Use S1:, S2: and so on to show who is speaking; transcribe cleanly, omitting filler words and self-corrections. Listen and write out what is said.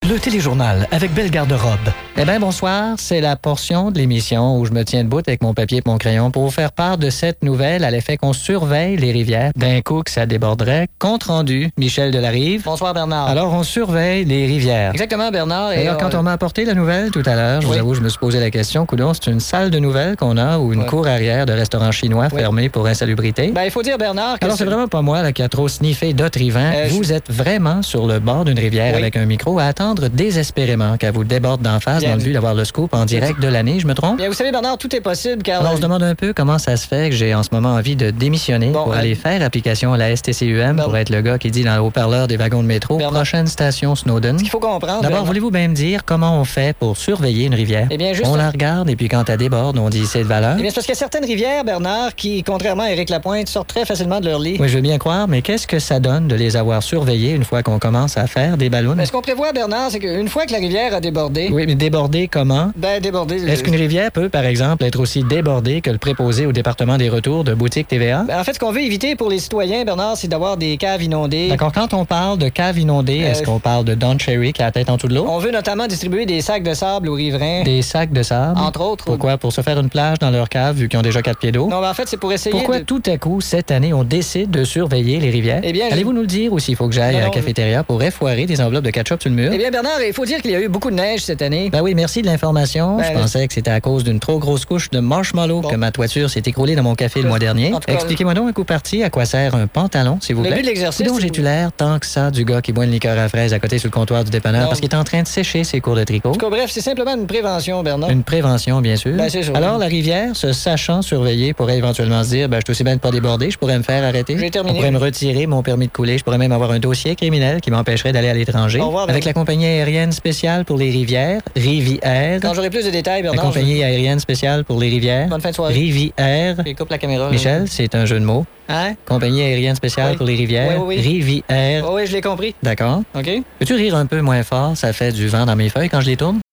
S1: Le téléjournal avec belle garde-robe. Eh bien, bonsoir. C'est la portion de l'émission où je me tiens debout avec mon papier et mon crayon pour vous faire part de cette nouvelle à l'effet qu'on surveille les rivières. D'un coup que ça déborderait. Compte rendu, Michel Delarive.
S2: Bonsoir, Bernard.
S1: Alors, on surveille les rivières.
S2: Exactement, Bernard.
S1: Et alors, quand on m'a apporté la nouvelle tout à l'heure, je vous avoue, je me suis posé la question, coudonc, c'est une salle de nouvelles qu'on a ou une cour arrière de restaurant chinois fermée pour insalubrité?
S2: Ben, il faut dire, Bernard, que
S1: alors, c'est vraiment pas moi là, qui a trop sniffé d'otrivant. Vous êtes vraiment sur le bord d'une rivière avec un micro à attendre désespérément qu'elle vous déborde d'en face dans le but d'avoir le scoop en direct de l'année, je me trompe?
S2: Bien, vous savez, Bernard, tout est possible car...
S1: Alors, on se demande un peu comment ça se fait que j'ai en ce moment envie de démissionner pour aller faire application à la STCUM pour être le gars qui dit dans le haut-parleur des wagons de métro, prochaine station Snowden.
S2: Ce qu'il faut comprendre...
S1: D'abord, voulez-vous bien me dire comment on fait pour surveiller une rivière?
S2: Eh bien, juste...
S1: On la regarde et puis quand elle déborde, on dit c'est de valeur?
S2: Eh bien, c'est parce qu'il y a certaines rivières, Bernard, qui, contrairement à Éric Lapointe, sortent très facilement de leur lit.
S1: Oui, je veux bien croire, mais qu'est-ce que ça donne de les avoir surveillés une fois qu'on commence à faire des ballons?
S2: Ce qu'on prévoit, Bernard, c'est qu'une fois que la rivière a débordé...
S1: Oui, mais débordé comment?
S2: Ben, débordé...
S1: Est-ce qu'une rivière peut, par exemple, être aussi débordée que le préposé au département des retours de boutique TVA?
S2: Ben, en fait, ce qu'on veut éviter pour les citoyens, Bernard, c'est d'avoir des caves inondées.
S1: D'accord. Quand on parle de caves inondées, est-ce qu'on parle de Don Cherry qui a la tête en dessous de l'eau?
S2: On veut notamment distribuer des sacs de sable aux riverains.
S1: Des sacs de sable?
S2: Entre autres.
S1: Pourquoi? Pour se faire une plage dans leur cave, vu qu'ils ont déjà 4 pieds d'eau?
S2: Non, ben, en fait, c'est pour essayer
S1: Pourquoi tout à coup, cette année, on décide de surveiller les rivières?
S2: Eh bien,
S1: allez-vous nous le dire ou s'il faut que j'aille à la cafétéria pour effoirer des enveloppes de ketchup sur le mur?
S2: Eh bien, Bernard, il faut dire qu'il y a eu beaucoup de neige cette année.
S1: Ben oui, merci de l'information. Je pensais que c'était à cause d'une trop grosse couche de marshmallow que ma toiture s'est écroulée dans mon café le mois dernier. Expliquez-moi donc un coup parti à quoi sert un pantalon, s'il vous plaît.
S2: Le but de l'exercice...
S1: Donc, j'ai-tu l'air tant que ça du gars qui boit une liqueur à fraises à côté sur le comptoir du dépanneur parce qu'il est en train de sécher ses cours de tricot?
S2: Bref, c'est simplement une prévention, Bernard.
S1: Une prévention, bien sûr.
S2: Ben, c'est sûr.
S1: Alors, la rivière, se sachant surveiller, pourrait éventuellement se dire, ben, je suis aussi bien de pas déborder, je pourrais me faire arrêter.
S2: J'ai terminé.
S1: On pourrait me retirer mon permis de couler, je pourrais même avoir un dossier criminel qui m'empêcherait d'aller à l'étranger.
S2: Au revoir,
S1: avec la compagnie aérienne spéciale pour les rivières, Rivière.
S2: Quand j'aurai plus de détails, Bernard...
S1: La compagnie aérienne spéciale pour les rivières.
S2: Bonne fin de soirée.
S1: Rivière.
S2: Puis coupe la caméra.
S1: Michel, c'est un jeu de mots.
S2: Hein?
S1: Compagnie aérienne spéciale pour les rivières.
S2: Oui.
S1: Rivière.
S2: Oui, je l'ai compris.
S1: D'accord.
S2: OK.
S1: Peux-tu rire un peu moins fort? Ça fait du vent dans mes feuilles quand je les tourne?